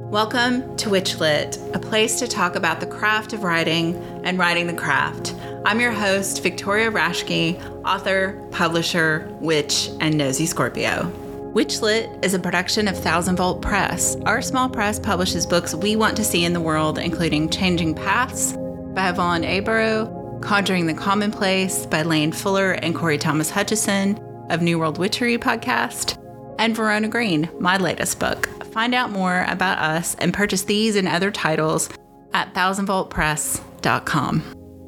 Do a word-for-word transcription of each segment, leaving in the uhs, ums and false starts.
Welcome to Witchlit, a place to talk about the craft of writing and writing the craft. I'm your host, Victoria Raschke, author, publisher, witch, and nosy Scorpio. Witchlit is a production of Thousand Volt Press. Our small press publishes books we want to see in the world, including Changing Paths by Yvonne Abarrow, Conjuring the Commonplace by Lane Fuller and Corey Thomas Hutchison of New World Witchery podcast, and Verona Green, my latest book. Find out more about us and purchase these and other titles at thousand volt press dot com.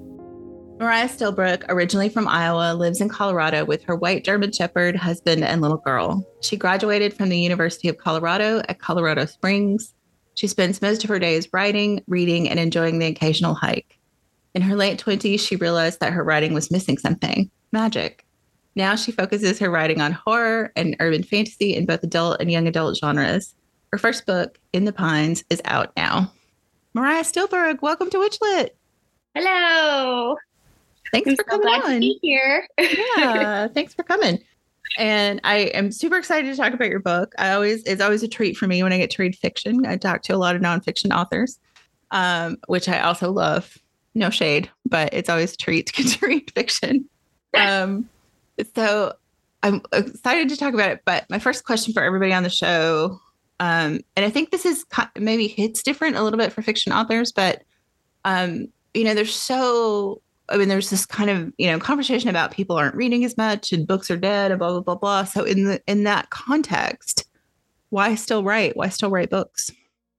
Mariah Stillbrook, originally from Iowa, lives in Colorado with her white German Shepherd husband and little girl. She graduated from the University of Colorado at Colorado Springs. She spends most of her days writing, reading, and enjoying the occasional hike. In her late twenties, she realized that her writing was missing something: magic. Now she focuses her writing on horror and urban fantasy in both adult and young adult genres. Her first book, In the Pines, is out now. Mariah Stillbrook, welcome to Witchlit. Hello. Thanks I'm for so coming glad on. To be here. Yeah, thanks for coming. And I am super excited to talk about your book. I always it's always a treat for me when I get to read fiction. I talk to a lot of nonfiction authors, um, which I also love. No shade, but it's always a treat to get to read fiction. Um, so I'm excited to talk about it. But my first question for everybody on the show. Um, and I think this is maybe hits different a little bit for fiction authors, but, um, you know, there's so, I mean, there's this kind of, you know, conversation about people aren't reading as much and books are dead and blah, blah, blah, blah. So in the, in that context, why still write? Why still write books?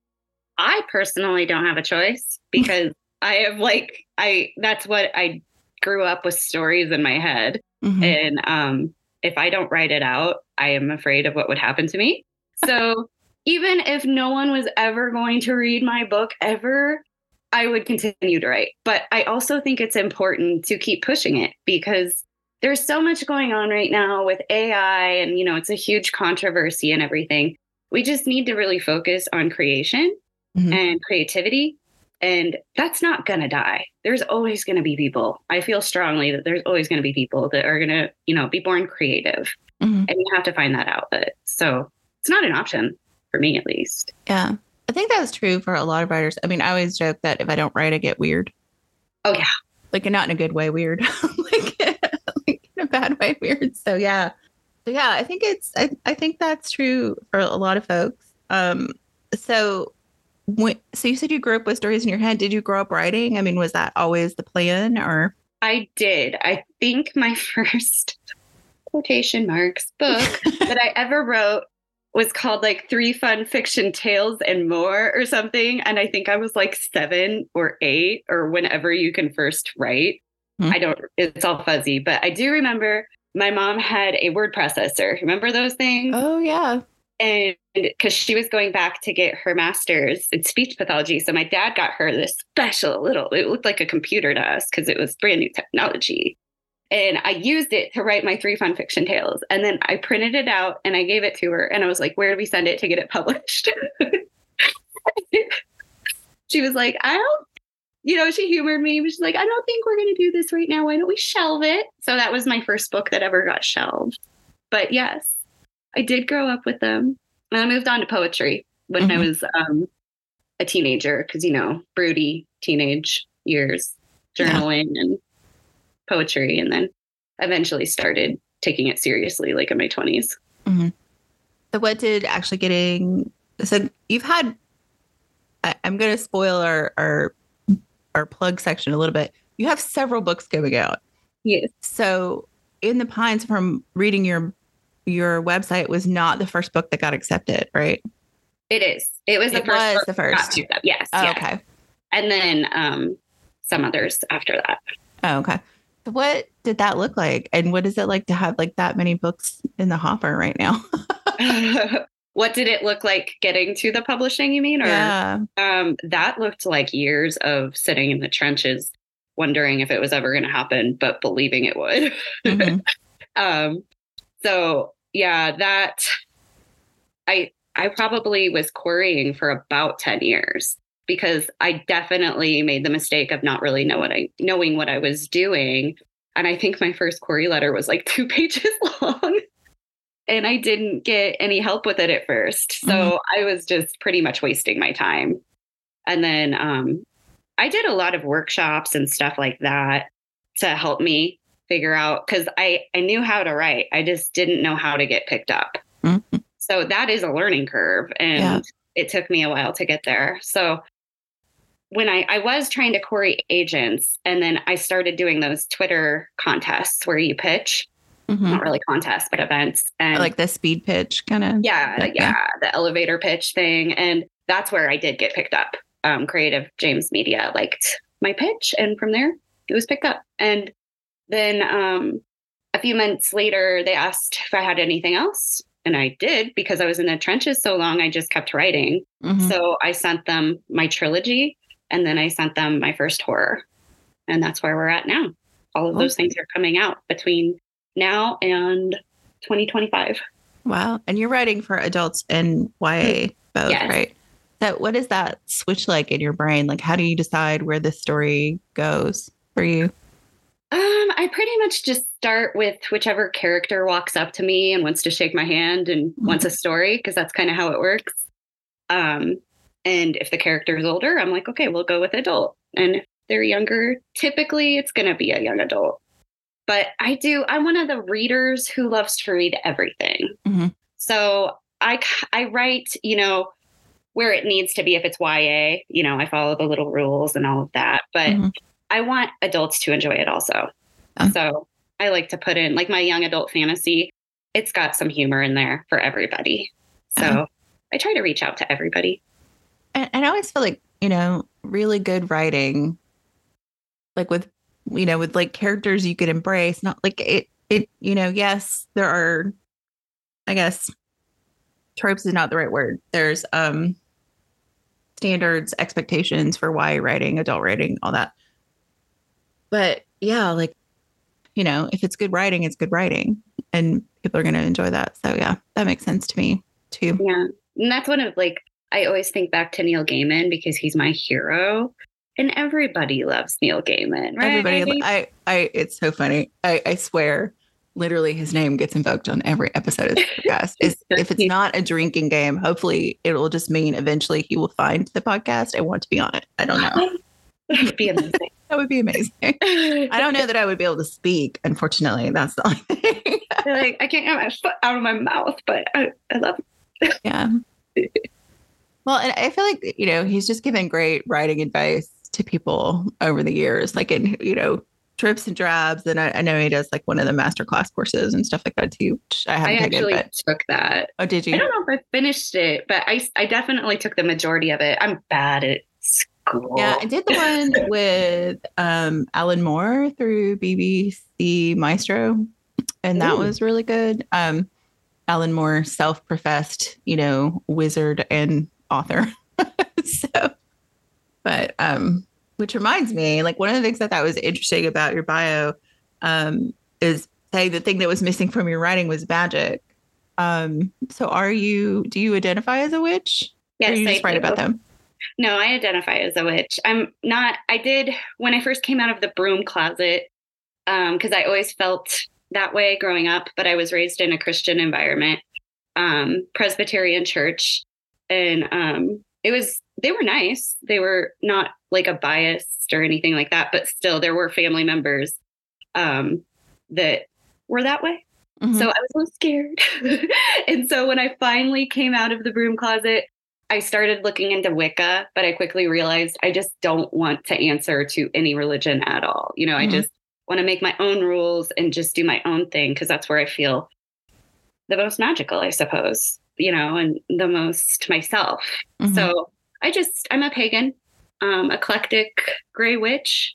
I personally don't have a choice because I have like, I, that's what I grew up with, stories in my head. Mm-hmm. And, um, if I don't write it out, I am afraid of what would happen to me. So even if no one was ever going to read my book ever, I would continue to write. But I also think it's important to keep pushing it because there's so much going on right now with A I and, you know, it's a huge controversy and everything. We just need to really focus on creation mm-hmm. and creativity. And that's not going to die. There's always going to be people. I feel strongly that there's always going to be people that are going to, you know, be born creative. Mm-hmm. And you have to find that outlet. So it's not an option. For me, at least. Yeah. I think that's true for a lot of writers. I mean, I always joke that if I don't write, I get weird. Oh, yeah. Like, not in a good way weird. like, like, in a bad way weird. So, yeah. So, yeah, I think it's, I, I think that's true for a lot of folks. Um, so, when, so you said you grew up with stories in your head. Did you grow up writing? I mean, was that always the plan or? I did. I think my first quotation marks book that I ever wrote was called like Three Fun Fiction Tales and More or something. And I think I was like seven or eight or whenever you can first write. Mm-hmm. I don't, it's all fuzzy, but I do remember my mom had a word processor. Remember those things? Oh, yeah. And because she was going back to get her master's in speech pathology. So my dad got her this special little, it looked like a computer to us because it was brand new technology. And I used it to write my three fun fiction tales. And then I printed it out and I gave it to her. And I was like, where do we send it to get it published? She was like, I don't, you know, she humored me. She's like, I don't think we're going to do this right now. Why don't we shelve it? So that was my first book that ever got shelved. But yes, I did grow up with them. And I moved on to poetry when mm-hmm. I was um, a teenager. Because, you know, broody teenage years, journaling yeah. and poetry, and then eventually started taking it seriously like in my twenties. Mm-hmm. So what did actually getting, so you've had, I, I'm going to spoil our, our, our plug section a little bit. You have several books coming out. Yes. So In the Pines, from reading your, your website, was not the first book that got accepted, right? It is. It was the it first. Was the first. Yes. Oh, yes. Okay. And then um, some others after that. Oh, okay. So what did that look like? And what is it like to have like that many books in the hopper right now? What did it look like getting to the publishing, you mean? Or, yeah. Um, that looked like years of sitting in the trenches, wondering if it was ever going to happen, but believing it would. Mm-hmm. um, so yeah, that I, I probably was querying for about ten years. Because I definitely made the mistake of not really know what I knowing what I was doing. And I think my first query letter was like two pages long. and I didn't get any help with it at first. So mm-hmm. I was just pretty much wasting my time. And then um, I did a lot of workshops and stuff like that to help me figure out, because I, I knew how to write. I just didn't know how to get picked up. Mm-hmm. So that is a learning curve. And yeah. it took me a while to get there. So when I, I was trying to query agents, and then I started doing those Twitter contests where you pitch, mm-hmm. not really contests, but events. And like the speed pitch kind of. Yeah, like, yeah. Yeah. The elevator pitch thing. And that's where I did get picked up. Um, Creative James Media liked my pitch. And from there it was picked up. And then um, a few months later, they asked if I had anything else. And I did, because I was in the trenches so long, I just kept writing. Mm-hmm. So I sent them my trilogy, and then I sent them my first horror. And that's where we're at now. All of those things are coming out between now and twenty twenty-five. Wow. And you're writing for adults and Y A both, yes. right? That what is that switch like in your brain? Like, how do you decide where this story goes for you? Um, I pretty much just start with whichever character walks up to me and wants to shake my hand and mm-hmm. wants a story, because that's kind of how it works. Um, and if the character is older, I'm like, okay, we'll go with adult. And if they're younger, typically it's going to be a young adult. But I do, I'm one of the readers who loves to read everything. Mm-hmm. So I, I write, you know, where it needs to be. If it's Y A, you know, I follow the little rules and all of that. But mm-hmm. I want adults to enjoy it also. Oh. So I like to put in, like, my young adult fantasy, it's got some humor in there for everybody. So oh. I try to reach out to everybody. And, and I always feel like, you know, really good writing, like with, you know, with like characters you could embrace, not like it, it, you know, yes, there are, I guess, tropes is not the right word. There's um standards, expectations for Y A writing, adult writing, all that. But yeah, like, you know, if it's good writing, it's good writing, and people are going to enjoy that. So yeah, that makes sense to me too. Yeah. And that's one of, like, I always think back to Neil Gaiman, because he's my hero, and everybody loves Neil Gaiman, right? Everybody, I, I, it's so funny. I, I swear, literally his name gets invoked on every episode of the podcast. Is if it's not a drinking game, hopefully it will just mean eventually he will find the podcast and want to be on it. I don't know. That would be amazing. That would be amazing. I don't know that I would be able to speak. Unfortunately, that's the only thing. Like, I can't get my foot out of my mouth, but I, I love it. Yeah. Well, and I feel like, you know, he's just given great writing advice to people over the years, like in, you know, Drips and Drabs. And I, I know he does like one of the masterclass courses and stuff like that too. Which I haven't I taken, actually but... took that. Oh, did you? I don't know if I finished it, but I, I definitely took the majority of it. I'm bad at school. Yeah, I did the one with um, Alan Moore through B B C Maestro, and that Ooh. was really good. Um, Alan Moore, self-professed, you know, wizard and author. So, but um, which reminds me, like, one of the things I thought was interesting about your bio um, is, say, the thing that was missing from your writing was magic. Um, so, are you? Do you identify as a witch? Yes, or you just I write do. about them? No, I identify as a witch. I'm not. I did when I first came out of the broom closet, um, because I always felt that way growing up. But I was raised in a Christian environment, um, Presbyterian church, and um, it was. They were nice. They were not like a biased or anything like that. But still, there were family members um, that were that way. Mm-hmm. So I was a little scared. And so when I finally came out of the broom closet, I started looking into Wicca, but I quickly realized I just don't want to answer to any religion at all. You know, mm-hmm. I just want to make my own rules and just do my own thing, because that's where I feel the most magical, I suppose, you know, and the most myself. Mm-hmm. So I just, I'm a pagan, um, eclectic gray witch.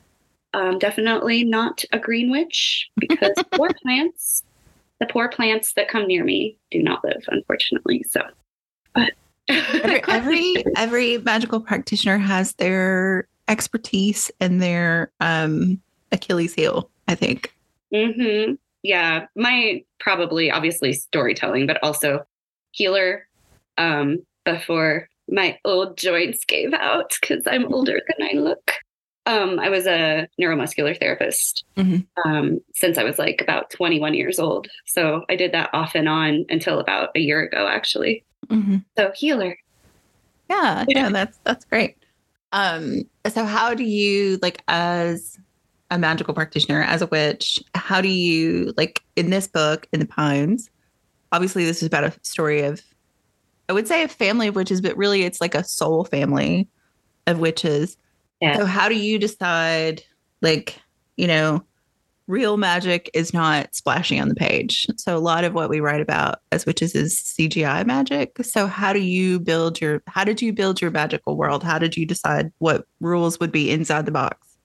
Um, definitely not a green witch, because poor plants, the poor plants that come near me do not live, unfortunately. So, but. every, every every magical practitioner has their expertise and their um, Achilles heel, I think. Mm-hmm. Yeah, my probably obviously storytelling, but also healer. Um, before my old joints gave out, because I'm older than I look. Um, I was a neuromuscular therapist mm-hmm. um, since I was like about twenty-one years old. So I did that off and on until about a year ago, actually. Mm-hmm. So healer. Yeah, yeah, that's that's great. Um, so how do you, like, as a magical practitioner, as a witch, how do you, like, in this book, in the Pines, obviously this is about a story of, I would say, a family of witches, but really it's like a soul family of witches. Yeah. So how do you decide, like, you know, real magic is not splashy on the page. So a lot of what we write about as witches is C G I magic. So how do you build your, how did you build your magical world? How did you decide what rules would be inside the box?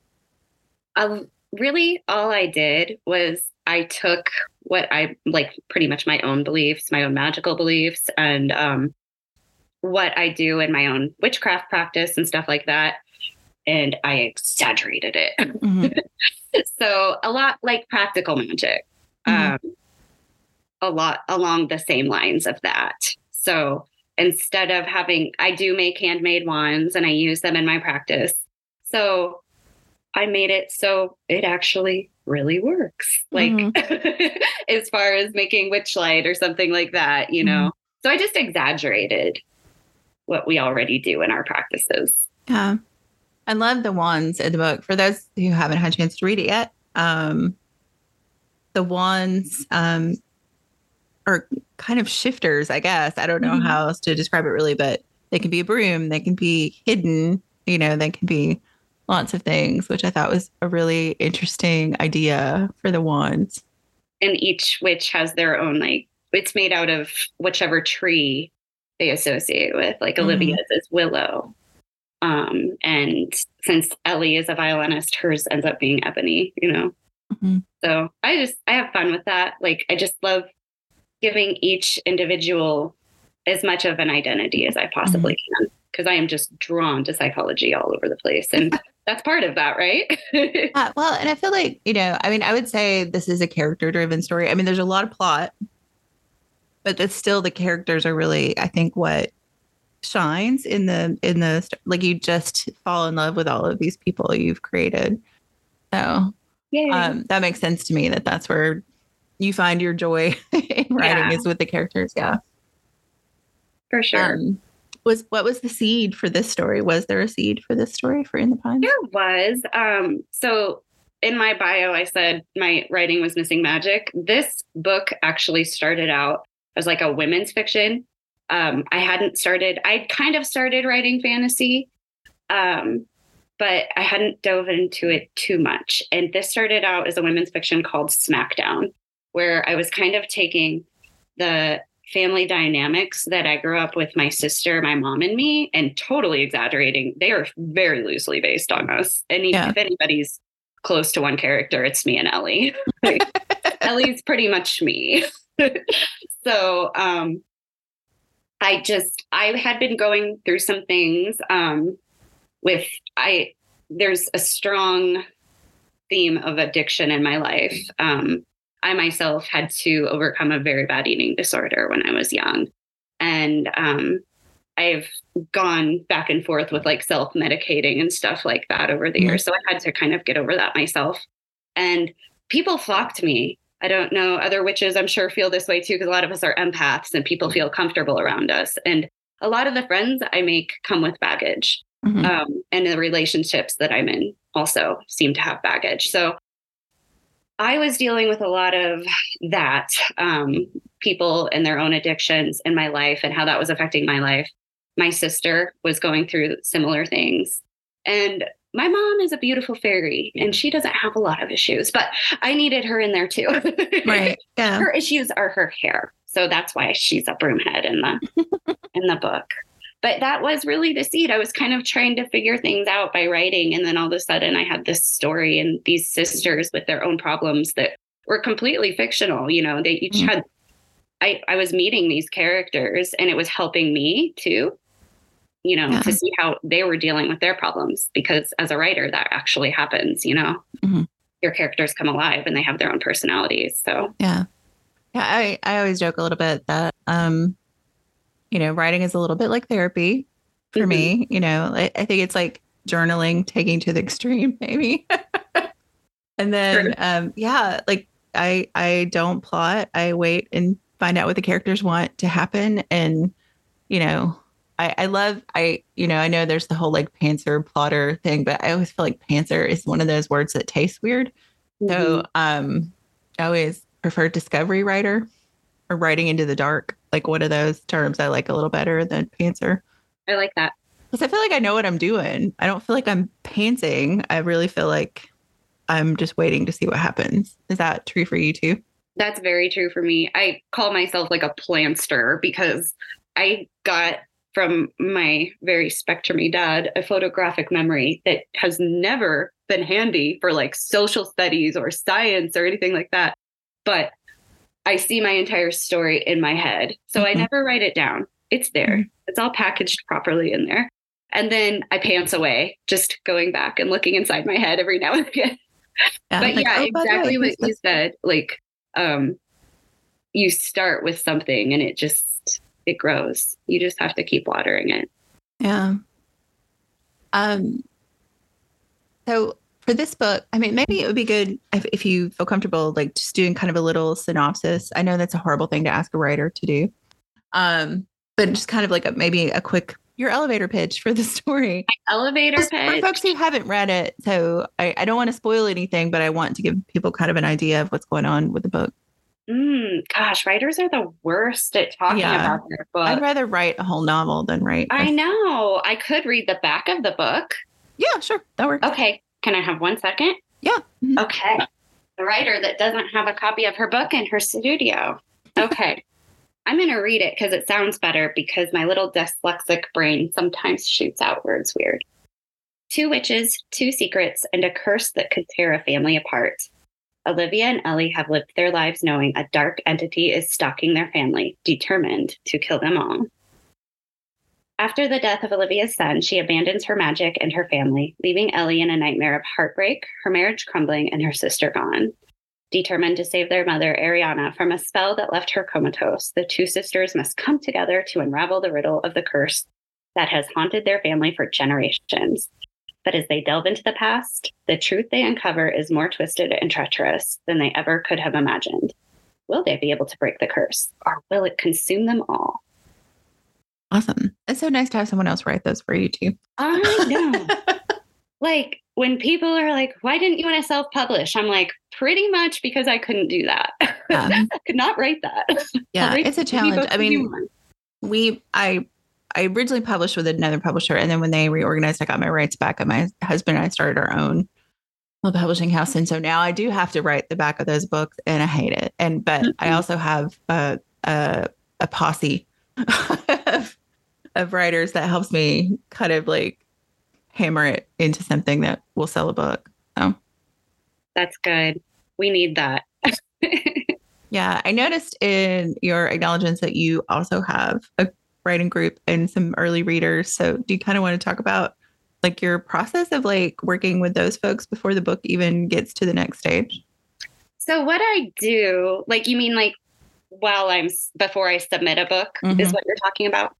Um, really, all I did was I took what I like, pretty much my own beliefs, my own magical beliefs, and um, what I do in my own witchcraft practice and stuff like that. And I exaggerated it. Mm-hmm. So a lot like practical magic, mm-hmm. um, a lot along the same lines of that. So instead of having, I do make handmade wands and I use them in my practice. So I made it so it actually really works. Like mm-hmm. as far as making witch light or something like that, you know? Mm-hmm. So I just exaggerated what we already do in our practices. Yeah. I love the wands in the book. For those who haven't had a chance to read it yet, um, the wands um, are kind of shifters, I guess. I don't know mm-hmm. how else to describe it really, but they can be a broom, they can be hidden, you know, they can be lots of things, which I thought was a really interesting idea for the wands. And each witch has their own, like, it's made out of whichever tree they associate with. Like mm-hmm. Olivia's is willow. Um, and since Ellie is a violinist, hers ends up being ebony, you know? Mm-hmm. So I just, I have fun with that. Like, I just love giving each individual as much of an identity as I possibly mm-hmm. can, because I am just drawn to psychology all over the place. And that's part of that, right? uh, well, and I feel like, you know, I mean, I would say this is a character driven story. I mean, there's a lot of plot, but that's still, the characters are really, I think, what shines in the in the like, you just fall in love with all of these people you've created. So um that makes sense to me, that that's where you find your joy in writing, yeah. is with the characters. Yeah, for sure. Um, was what was the seed for this story? Was there a seed for this story for In the Pines? There was. Um so in my bio I said my writing was missing magic. This book actually started out as like a women's fiction. Um, I hadn't started, I'd kind of started writing fantasy, um, but I hadn't dove into it too much. And this started out as a women's fiction called Smackdown, where I was kind of taking the family dynamics that I grew up with my sister, my mom, and me, and totally exaggerating. They are very loosely based on us. And yeah. if anybody's close to one character, it's me and Ellie. Like, Ellie's pretty much me. So, um, I just, I had been going through some things um, with, I, there's a strong theme of addiction in my life. Um, I myself had to overcome a very bad eating disorder when I was young. And um, I've gone back and forth with like self-medicating and stuff like that over the mm-hmm. years. So I had to kind of get over that myself. And people flocked to me. I don't know, other witches, I'm sure, feel this way too, because a lot of us are empaths and people feel comfortable around us. And a lot of the friends I make come with baggage. Mm-hmm. Um, and the relationships that I'm in also seem to have baggage. So I was dealing with a lot of that, um, people and their own addictions in my life and how that was affecting my life. My sister was going through similar things. And my mom is a beautiful fairy and she doesn't have a lot of issues, but I needed her in there too. Right. Yeah. Her issues are her hair. So that's why she's a broomhead in the, in the book. But that was really the seed. I was kind of trying to figure things out by writing. And then all of a sudden I had this story and these sisters with their own problems that were completely fictional. You know, they each mm-hmm. had, I, I was meeting these characters and it was helping me too. You know, yeah. to see how they were dealing with their problems, because as a writer, that actually happens, you know, mm-hmm. your characters come alive and they have their own personalities. So, yeah. Yeah. I, I always joke a little bit that, um, you know, writing is a little bit like therapy for mm-hmm. me. You know, I, I think it's like journaling taking to the extreme, maybe. And then, sure. um, yeah, like I, I don't plot. I wait and find out what the characters want to happen. And, you know, I, I love, I, you know, I know there's the whole like pantser plotter thing, but I always feel like pantser is one of those words that tastes weird. Mm-hmm. So, um, I always prefer discovery writer or writing into the dark. Like one of those terms I like a little better than pantser. I like that. Because I feel like I know what I'm doing. I don't feel like I'm pantsing. I really feel like I'm just waiting to see what happens. Is that true for you too? That's very true for me. I call myself like a plantster because I got from my very spectrumy dad a photographic memory that has never been handy for like social studies or science or anything like that. But I see my entire story in my head. So mm-hmm. I never write it down. It's there. Mm-hmm. It's all packaged properly in there. And then I pants away, just going back and looking inside my head every now and again. Yeah, but like, yeah, oh, exactly what you said. Like, um, you start with something and it just, it grows. You just have to keep watering it. Yeah. Um. So for this book, I mean, maybe it would be good if, if you feel comfortable, like just doing kind of a little synopsis. I know that's a horrible thing to ask a writer to do. Um, but just kind of like a, maybe a quick, your elevator pitch for the story. My elevator just pitch? For folks who haven't read it. So I, I don't want to spoil anything, but I want to give people kind of an idea of what's going on with the book. Mm, gosh, writers are the worst at talking yeah. about their book. I'd rather write a whole novel than write. I a... know. I could read the back of the book. Yeah, sure. That works. Okay. Can I have one second? Yeah. Mm-hmm. Okay. The writer that doesn't have a copy of her book in her studio. Okay. I'm going to read it because it sounds better because my little dyslexic brain sometimes shoots out words weird. Two witches, two secrets, and a curse that could tear a family apart. Olivia and Ellie have lived their lives knowing a dark entity is stalking their family, determined to kill them all. After the death of Olivia's son, she abandons her magic and her family, leaving Ellie in a nightmare of heartbreak, her marriage crumbling, and her sister gone. Determined to save their mother, Ariana, from a spell that left her comatose, the two sisters must come together to unravel the riddle of the curse that has haunted their family for generations. But as they delve into the past, the truth they uncover is more twisted and treacherous than they ever could have imagined. Will they be able to break the curse, or will it consume them all? Awesome. It's so nice to have someone else write those for you too. I know. Like when people are like, why didn't you want to self-publish? I'm like, pretty much because I couldn't do that. Um, I could not write that. Yeah, it's a challenge. I mean, we, I, I originally published with another publisher, and then when they reorganized, I got my rights back, and my husband and I started our own publishing house. And so now I do have to write the back of those books, and I hate it. And, but mm-hmm. I also have a, a, a posse of, of writers that helps me kind of like hammer it into something that will sell a book. So that's good. We need that. Yeah. I noticed in your acknowledgements that you also have a writing group and some early readers. So do you kind of want to talk about like your process of like working with those folks before the book even gets to the next stage? So what I do, like, you mean like while I'm, before I submit a book mm-hmm. is what you're talking about?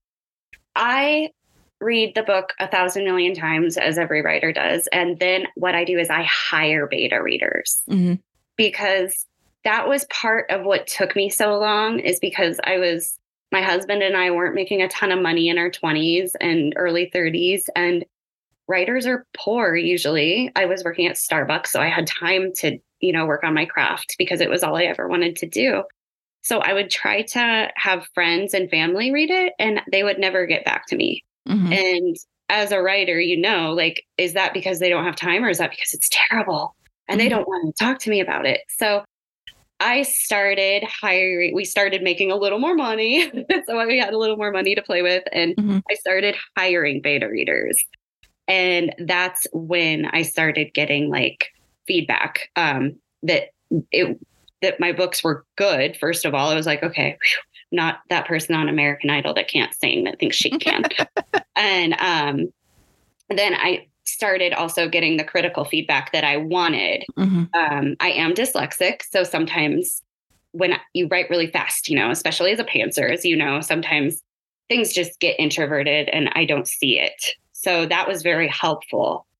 I read the book a thousand million times, as every writer does. And then what I do is I hire beta readers mm-hmm. because that was part of what took me so long, is because I was, my husband and I weren't making a ton of money in our twenties and early thirties. And writers are poor usually. I was working at Starbucks, so I had time to, you know, work on my craft because it was all I ever wanted to do. So I would try to have friends and family read it, and they would never get back to me. Mm-hmm. And as a writer, you know, like, is that because they don't have time, or is that because it's terrible and mm-hmm. they don't want to talk to me about it? So I started hiring, we started making a little more money. So we had a little more money to play with. And mm-hmm. I started hiring beta readers. And that's when I started getting like feedback um, that it, that my books were good. First of all, I was like, okay, whew, not that person on American Idol that can't sing that thinks she can. and um, then I started also getting the critical feedback that I wanted. Mm-hmm. Um, I am dyslexic. So sometimes when you write really fast, you know, especially as a pantser, as you know, sometimes things just get introverted and I don't see it. So that was very helpful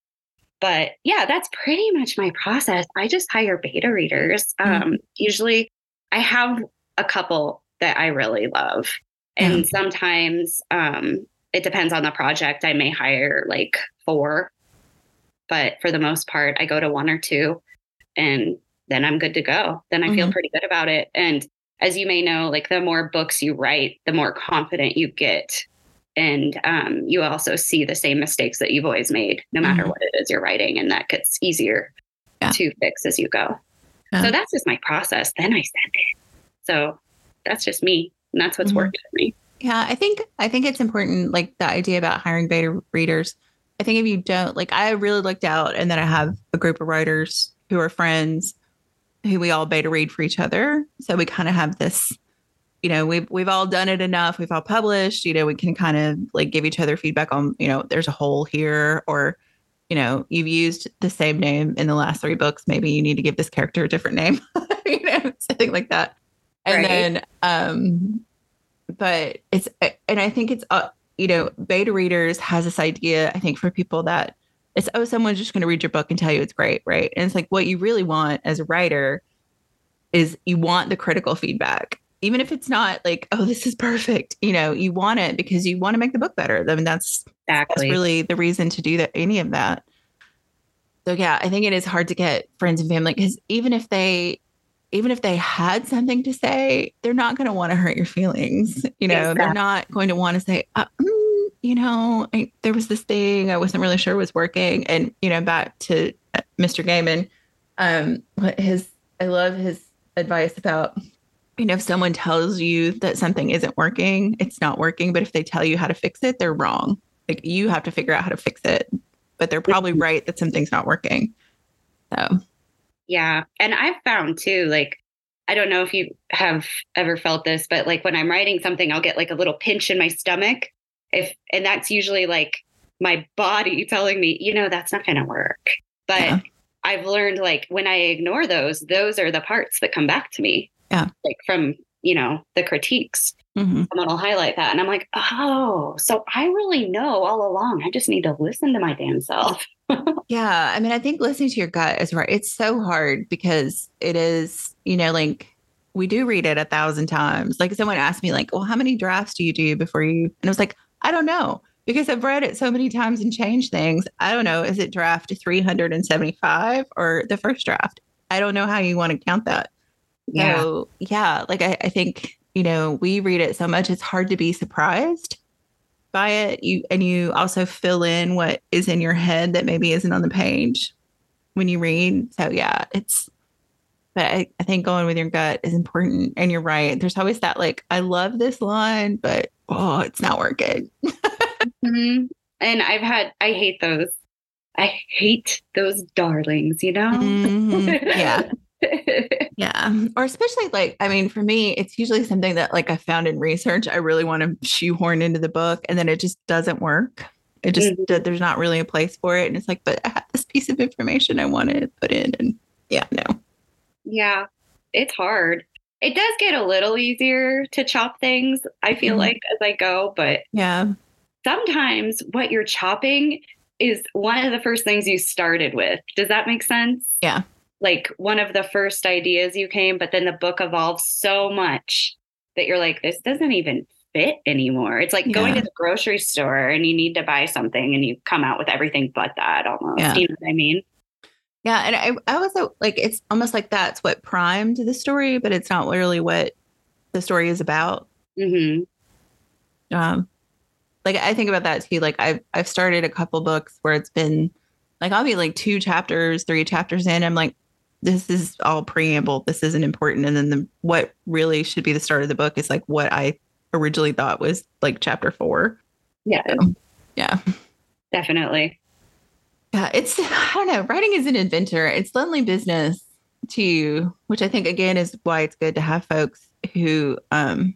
but yeah, that's pretty much my process. I just hire beta readers. Um, mm-hmm. Usually I have a couple that I really love. And yeah. sometimes um, it depends on the project. I may hire like four, but for the most part, I go to one or two and then I'm good to go. Then I mm-hmm. feel pretty good about it. And as you may know, like the more books you write, the more confident you get. And um, you also see the same mistakes that you've always made, no matter mm-hmm. what it is you're writing. And that gets easier yeah. to fix as you go. Yeah. So that's just my process. Then I send it. So that's just me. And that's what's mm-hmm. worked for me. Yeah, I think I think it's important, like the idea about hiring beta readers. I think if you don't, like I really looked out and then I have a group of writers who are friends who we all beta read for each other. So we kind of have this, you know, we've, we've all done it enough. We've all published, you know, we can kind of like give each other feedback on, you know, there's a hole here, or, you know, you've used the same name in the last three books. Maybe you need to give this character a different name, you know, something like that. And right. then, um, but it's, and I think it's, uh, you know, beta readers has this idea, I think, for people that it's, oh, someone's just going to read your book and tell you it's great. Right. And it's like, what you really want as a writer is you want the critical feedback, even if it's not like, oh, this is perfect. You know, you want it because you want to make the book better. I mean, that's, exactly. that's really the reason to do that, any of that. So, yeah, I think it is hard to get friends and family because even if they, even if they had something to say, they're not going to want to hurt your feelings. You know, exactly. They're not going to want to say, uh, mm, you know, I, there was this thing I wasn't really sure was working. And, you know, back to Mister Gaiman, um, his, I love his advice about, you know, if someone tells you that something isn't working, it's not working. But if they tell you how to fix it, they're wrong. Like you have to figure out how to fix it, but they're probably right that something's not working. So. Yeah. And I've found too, like, I don't know if you have ever felt this, but like when I'm writing something, I'll get like a little pinch in my stomach. If, and that's usually like my body telling me, you know, that's not going to work. But yeah. I've learned like when I ignore those, those are the parts that come back to me. Yeah. Like from, you know, the critiques. Mm-hmm. Someone will highlight that. And I'm like, oh, so I really know all along. I just need to listen to my damn self. Yeah. I mean, I think listening to your gut is right. It's so hard because it is, you know, like we do read it a thousand times. Like someone asked me like, well, how many drafts do you do before you, and I was like, I don't know, because I've read it so many times and changed things. I don't know. Is it draft three hundred seventy-five or the first draft? I don't know how you want to count that. Yeah. So yeah, like I, I think, you know, we read it so much, it's hard to be surprised by it. You and you also fill in what is in your head that maybe isn't on the page when you read. So yeah, it's, but I, I think going with your gut is important. And you're right. There's always that like, I love this line, but oh, it's not working. Mm-hmm. And I've had, I hate those. I hate those darlings, you know? Mm-hmm. Yeah. Yeah. Or especially like, I mean, for me, it's usually something that like I found in research, I really want to shoehorn into the book and then it just doesn't work. It just, mm-hmm. there's not really a place for it. And it's like, but I have this piece of information I want to put in and yeah, no. Yeah, it's hard. It does get a little easier to chop things, I feel mm-hmm. like, as I go. But yeah, sometimes what you're chopping is one of the first things you started with. Does that make sense? Yeah. Like one of the first ideas you came, but then the book evolves so much that you're like, this doesn't even fit anymore. It's like yeah. going to the grocery store and you need to buy something and you come out with everything but that almost. Yeah. You know what I mean? Yeah. And I, I was like, it's almost like that's what primed the story, but it's not really what the story is about. Mm-hmm. Um, like I think about that too. Like I've, I've started a couple books where it's been like, I'll be like two chapters, three chapters in. I'm like, this is all preamble. This isn't important. And then the, what really should be the start of the book is like what I originally thought was like chapter four. Yeah. So, yeah. Definitely. Yeah. It's, I don't know. Writing is an adventure. It's lonely business too, which I think again is why it's good to have folks who um,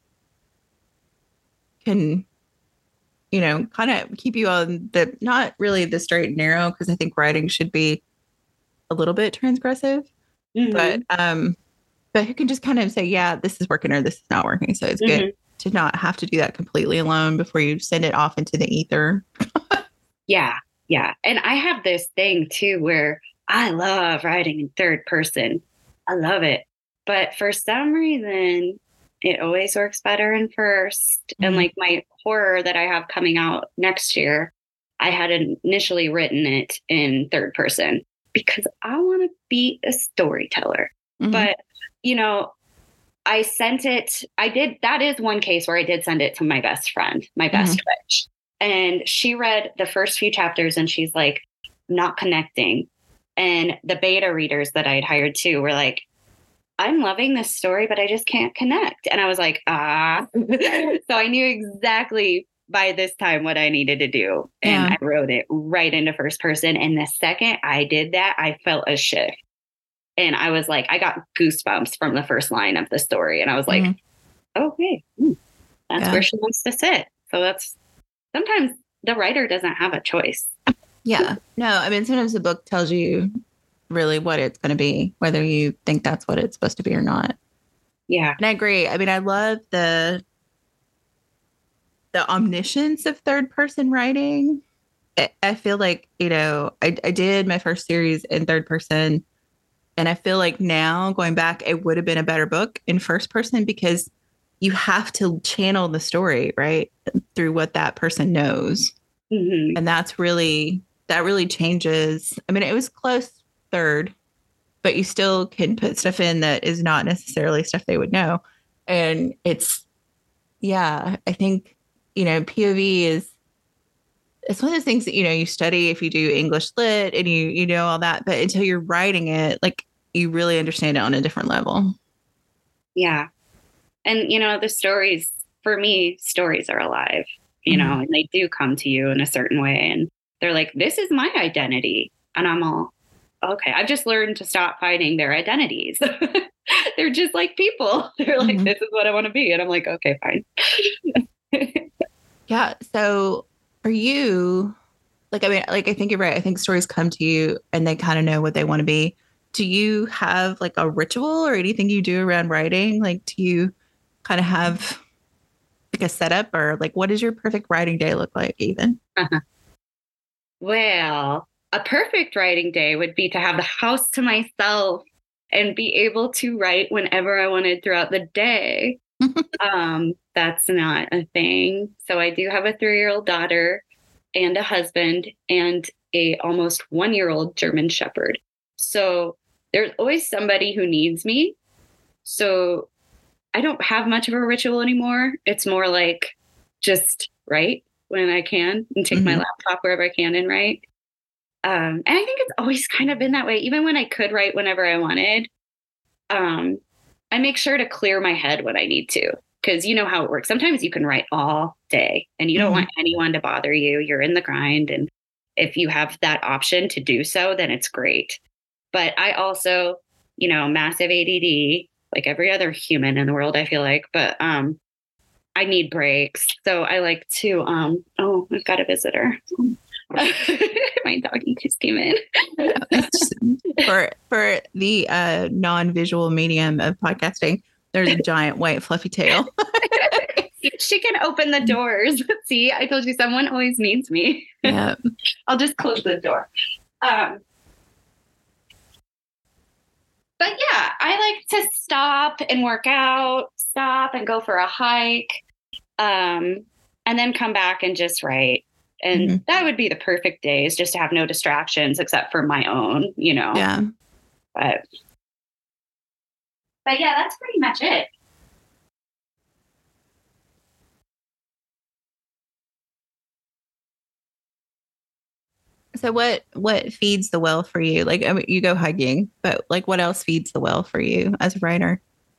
can, you know, kind of keep you on the, not really the straight and narrow, because I think writing should be a little bit transgressive, mm-hmm. but um, but who can just kind of say, yeah, this is working or this is not working. So it's mm-hmm. good to not have to do that completely alone before you send it off into the ether. Yeah, Yeah. And I have this thing too where I love writing in third person. I love it. But for some reason, it always works better in first. Mm-hmm. And like my horror that I have coming out next year, I had initially written it in third person because I want to be a storyteller. Mm-hmm. But, you know, I sent it. I did. That is one case where I did send it to my best friend, my best mm-hmm. witch. And she read the first few chapters and she's like, not connecting. And the beta readers that I had hired too were like, I'm loving this story, but I just can't connect. And I was like, ah. So I knew exactly by this time what I needed to do. And yeah. I wrote it right into first person. And the second I did that, I felt a shift. And I was like, I got goosebumps from the first line of the story. And I was like, mm-hmm. okay, that's yeah. where she wants to sit. So that's sometimes the writer doesn't have a choice. Yeah. No, I mean, sometimes the book tells you really what it's going to be, whether you think that's what it's supposed to be or not. Yeah. And I agree. I mean, I love the the omniscience of third person writing. I, I feel like, you know, I, I did my first series in third person. And I feel like now going back, it would have been a better book in first person because you have to channel the story, right? Through what that person knows. Mm-hmm. And that's really, that really changes. I mean, it was close third, but you still can put stuff in that is not necessarily stuff they would know. And it's, yeah, I think, you know, P O V is, it's one of those things that, you know, you study if you do English lit and you, you know, all that, but until you're writing it, like you really understand it on a different level. Yeah. And, you know, the stories, for me, stories are alive, you mm-hmm. know, and they do come to you in a certain way. And they're like, this is my identity. And I'm all, okay, I've just learned to stop fighting their identities. They're just like people. They're like, mm-hmm. this is what I want to be. And I'm like, okay, fine. Yeah. So for you, like, I mean, like, I think you're right. I think stories come to you and they kind of know what they want to be. Do you have like a ritual or anything you do around writing? Like, do you kind of have like a setup or like, what does your perfect writing day look like even? Uh-huh. Well, a perfect writing day would be to have the house to myself and be able to write whenever I wanted throughout the day. um, that's not a thing. So I do have a three-year-old daughter and a husband and a almost one-year-old German Shepherd. So there's always somebody who needs me. So I don't have much of a ritual anymore. It's more like just write when I can and take mm-hmm. my laptop wherever I can and write. Um, and I think it's always kind of been that way. Even when I could write whenever I wanted, um, I make sure to clear my head when I need to. Because you know how it works. Sometimes you can write all day and you don't mm-hmm. want anyone to bother you. You're in the grind. And if you have that option to do so, then it's great. But I also, you know, massive A D D, like every other human in the world, I feel like. But um, I need breaks. So I like to, um, oh, I've got a visitor. My doggy just came in. for for the uh, non-visual medium of podcasting, there's a giant white fluffy tail. She can open the doors. See, I told you someone always needs me. Yeah. I'll just close the door. Um, but yeah, I like to stop and work out, stop and go for a hike, um, and then come back and just write. And mm-hmm. that would be the perfect day, is just to have no distractions except for my own, you know. Yeah. But, but yeah, that's pretty much it. So what what feeds the well for you? Like, I mean, you go hiking, but like, what else feeds the well for you as a writer?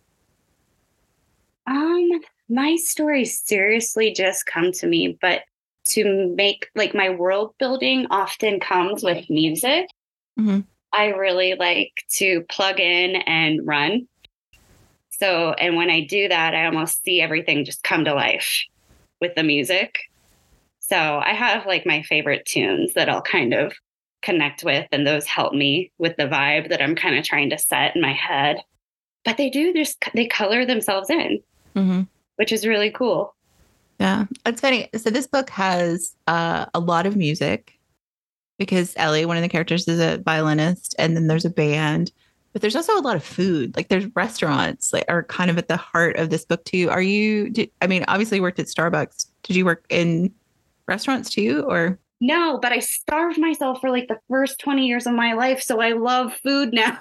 Um, my stories seriously just come to me, but to make like my world building often comes with music. Mm-hmm. I really like to plug in and run. So, and when I do that, I almost see everything just come to life with the music. So I have like my favorite tunes that I'll kind of connect with, and those help me with the vibe that I'm kind of trying to set in my head. But they do just, they color themselves in, mm-hmm. which is really cool. Yeah, it's funny. So this book has uh, a lot of music, because Ellie, one of the characters, is a violinist, and then there's a band, but there's also a lot of food. Like there's restaurants like are kind of at the heart of this book too. Are you? Did, I mean, obviously you worked at Starbucks. Did you work in restaurants too, or? No, but I starved myself for like the first twenty years of my life. So I love food now.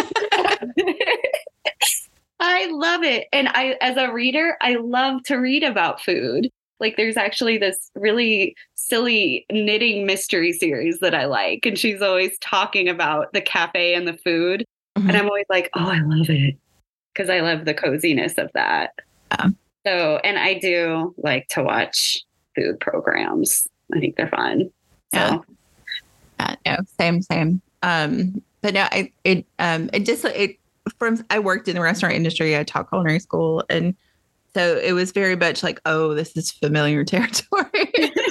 I love it. And I, as a reader, I love to read about food. Like there's actually this really silly knitting mystery series that I like. And she's always talking about the cafe and the food. Mm-hmm. And I'm always like, oh, I love it. Because I love the coziness of that. Yeah. So, and I do like to watch food programs. I think they're fun. So. Yeah. Yeah, no, same, same. Um, but no, I, it, um, it just, it, from, I worked in the restaurant industry. I taught culinary school. And so it was very much like, oh, this is familiar territory.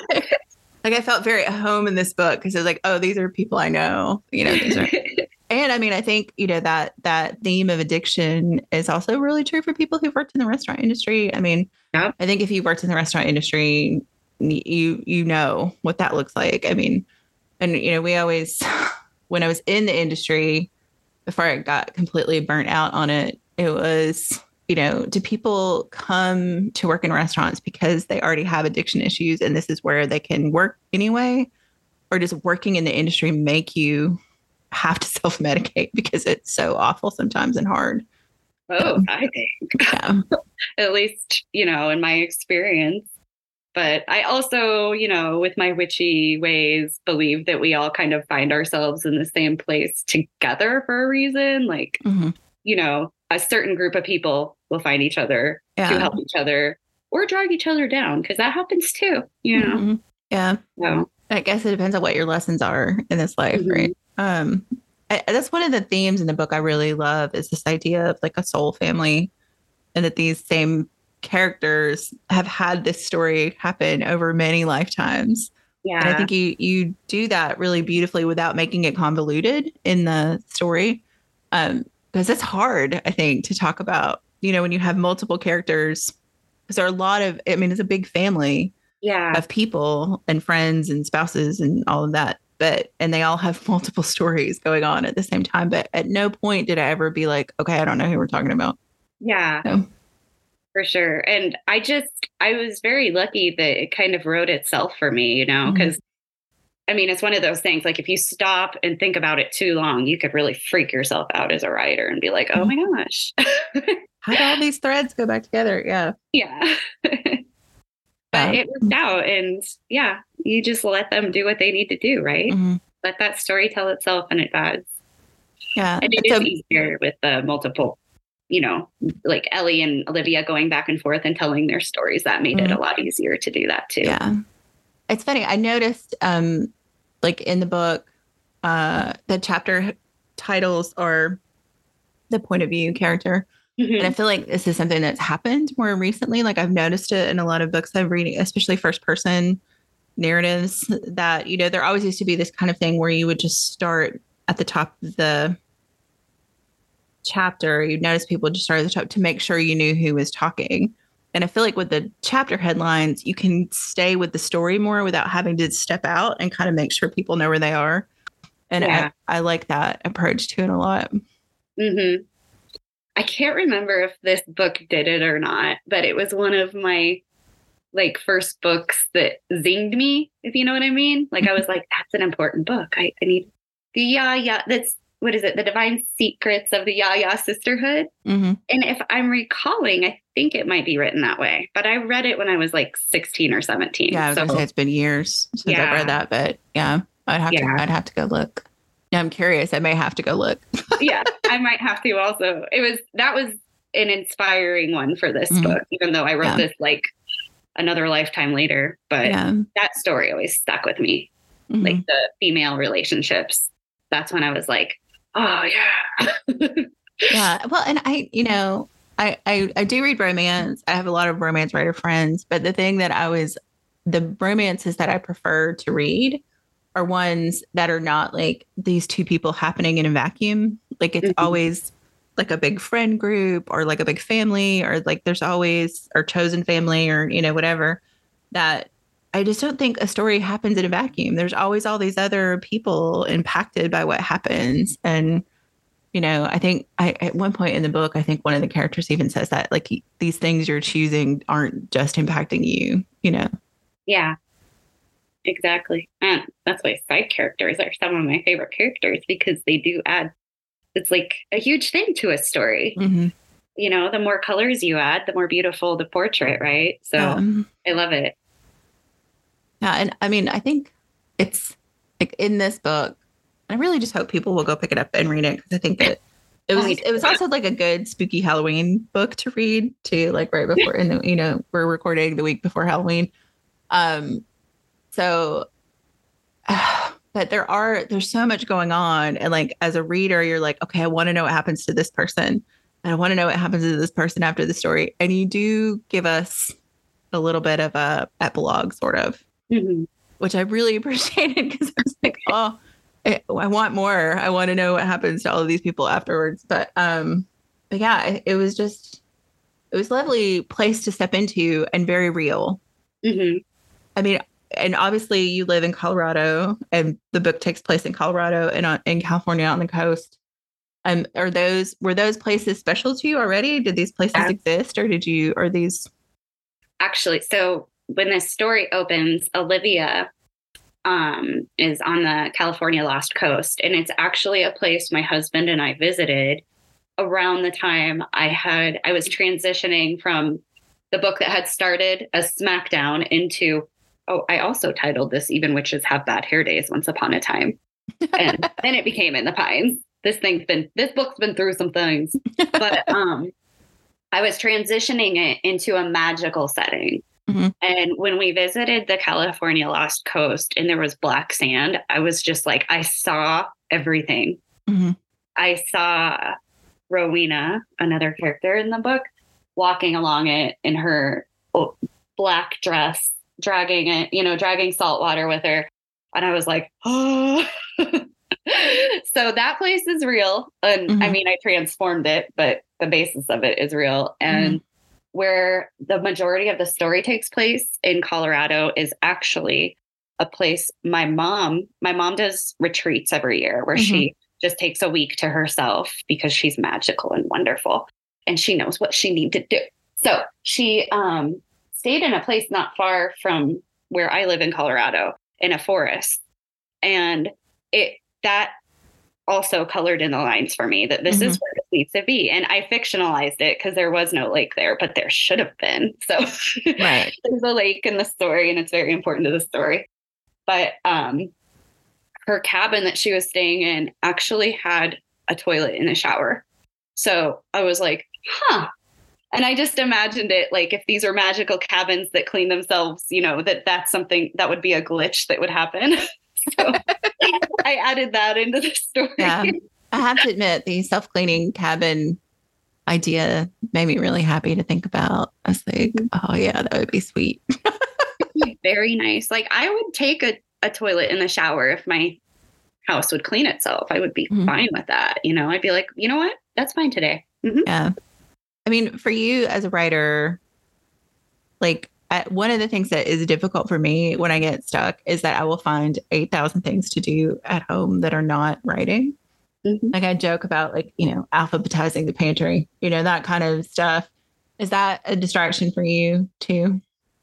Like I felt very at home in this book because it was like, oh, these are people I know, you know, these are, and I mean, I think, you know, that, that theme of addiction is also really true for people who've worked in the restaurant industry. I mean, yeah. I think if you've worked in the restaurant industry, you, you know what that looks like. I mean, and, you know, we always, when I was in the industry, before I got completely burnt out on it, it was, you know, do people come to work in restaurants because they already have addiction issues and this is where they can work anyway? Or does working in the industry make you have to self-medicate because it's so awful sometimes and hard? Oh, so, I think. Yeah. At least, you know, in my experience. But I also, you know, with my witchy ways, believe that we all kind of find ourselves in the same place together for a reason. Like, mm-hmm. you know, a certain group of people will find each other yeah. to help each other or drag each other down, because that happens too, you know? Mm-hmm. Yeah. So I guess it depends on what your lessons are in this life, mm-hmm. right? Um, I, that's one of the themes in the book I really love is this idea of like a soul family, and that these same characters have had this story happen over many lifetimes. Yeah. And I think you you do that really beautifully without making it convoluted in the story. Um, because it's hard, I think, to talk about, you know, when you have multiple characters, because there are a lot of, I mean, it's a big family yeah. of people and friends and spouses and all of that. But, and they all have multiple stories going on at the same time. But at no point did I ever be like, okay, I don't know who we're talking about. Yeah. So. For sure. And I just, I was very lucky that it kind of wrote itself for me, you know, because mm-hmm. I mean, it's one of those things, like if you stop and think about it too long, you could really freak yourself out as a writer and be like, oh my gosh. How do all these threads go back together? Yeah. Yeah. But it worked out. And yeah, you just let them do what they need to do, right? Mm-hmm. Let that story tell itself, and it does. Yeah. And it so, is easier with the multiple, you know, like Ellie and Olivia going back and forth and telling their stories. That made mm-hmm. it a lot easier to do that too. Yeah. It's funny. I noticed, um, like in the book, uh, the chapter titles are the point of view character. Mm-hmm. And I feel like this is something that's happened more recently. Like I've noticed it in a lot of books I'm reading, especially first person narratives, that, you know, there always used to be this kind of thing where you would just start at the top of the chapter. You'd notice people just start at the top to make sure you knew who was talking. And I feel like with the chapter headlines, you can stay with the story more without having to step out and kind of make sure people know where they are. And yeah. I, I like that approach to it a lot. Mm-hmm. I can't remember if this book did it or not, but it was one of my like first books that zinged me, if you know what I mean. Like I was like, that's an important book. I, I need the Ya-Ya. That's, what is it? The Divine Secrets of the Ya-Ya Sisterhood. Mm-hmm. And if I'm recalling, I think it might be written that way, but I read it when I was like sixteen or seventeen. Yeah, I was so, gonna say it's been years since yeah. I've read that, but yeah, I'd have yeah. to, I'd have to go look. Yeah, I'm curious. I may have to go look. Yeah, I might have to also. It was, that was an inspiring one for this mm-hmm. book, even though I wrote yeah. this like another lifetime later, but yeah. that story always stuck with me. Mm-hmm. Like the female relationships. That's when I was like, oh yeah. Yeah. Well, and I, you know, I, I, I do read romance. I have a lot of romance writer friends, but the thing that I was, the romances that I prefer to read are ones that are not like these two people happening in a vacuum. Like it's mm-hmm. always like a big friend group or like a big family, or like there's always or chosen family or, you know, whatever, that I just don't think a story happens in a vacuum. There's always all these other people impacted by what happens. And, you know, I think I, at one point in the book, I think one of the characters even says that, like, these things you're choosing aren't just impacting you, you know? Yeah, exactly. And that's why side characters are some of my favorite characters, because they do add, it's like a huge thing to a story. Mm-hmm. You know, the more colors you add, the more beautiful the portrait, right? So um, I love it. Yeah. And I mean, I think it's like in this book, I really just hope people will go pick it up and read it, because I think that it was it was also like a good spooky Halloween book to read too, like right before, and you know, we're recording the week before Halloween. Um, so, uh, but there are, there's so much going on. And like, as a reader, you're like, okay, I want to know what happens to this person. And I want to know what happens to this person after the story. And you do give us a little bit of a epilogue, sort of, mm-hmm. which I really appreciated, because I was like, oh, I, I want more. I want to know what happens to all of these people afterwards. But, um, but yeah, it, it was just, it was a lovely place to step into, and very real. Mm-hmm. I mean, and obviously you live in Colorado, and the book takes place in Colorado and on, in California on the coast. Um, are those, were those places special to you already? Did these places yeah. exist, or did you, or these? Actually, so when this story opens, Olivia um, is on the California Lost Coast, and it's actually a place my husband and I visited around the time I had, I was transitioning from the book that had started as SmackDown into, oh, I also titled this Even Witches Have Bad Hair Days Once Upon a Time. And then it became In the Pines. This thing's been, this book's been through some things, but um, I was transitioning it into a magical setting. Mm-hmm. And when we visited the California Lost Coast and there was black sand, I was just like, I saw everything. Mm-hmm. I saw Rowena, another character in the book, walking along it in her black dress, dragging it, you know, dragging salt water with her. And I was like, oh. So that place is real. And mm-hmm. I mean, I transformed it, but the basis of it is real. And mm-hmm. where the majority of the story takes place in Colorado is actually a place my mom, my mom does retreats every year where mm-hmm. she just takes a week to herself, because she's magical and wonderful and she knows what she needs to do. So she um, stayed in a place not far from where I live in Colorado, in a forest. And it, that also colored in the lines for me that this mm-hmm. is where it needs to be. And I fictionalized it because there was no lake there, but there should have been. So right. There's a lake in the story, and it's very important to the story. But um, her cabin that she was staying in actually had a toilet in the shower. So I was like, huh. And I just imagined it like, if these are magical cabins that clean themselves, you know, that that's something that would be a glitch that would happen. So I added that into the story. Yeah. I have to admit, the self-cleaning cabin idea made me really happy to think about. I was like, oh yeah, that would be sweet. Very nice. Like, I would take a, a toilet in the shower if my house would clean itself. I would be mm-hmm. fine with that. You know, I'd be like, you know what? That's fine today. Mm-hmm. Yeah. I mean, for you as a writer, like, Uh, one of the things that is difficult for me when I get stuck is that I will find eight thousand things to do at home that are not writing. Mm-hmm. Like, I joke about, like, you know, alphabetizing the pantry, you know, that kind of stuff. Is that a distraction for you too?